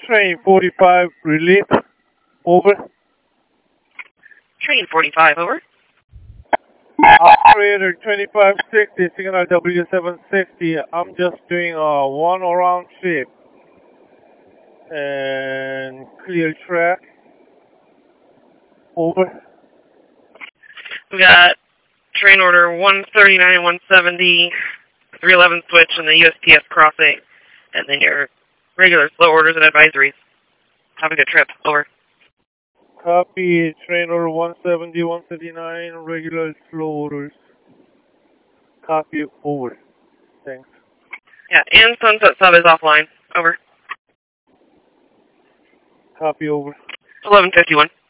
Train 45, relief, over. Train 45, over. Operator 2560, signal W760. I'm just doing a one around trip and clear track. Over. We got train order 139, 170, 311 switch, and the USPS crossing, and then your regular slow orders and advisories. Have a good trip. Over. Copy, train order 170, 139, regular slow orders. Copy, over. Thanks. Yeah, and Sunset Sub is offline. Over. Copy, over. 1151.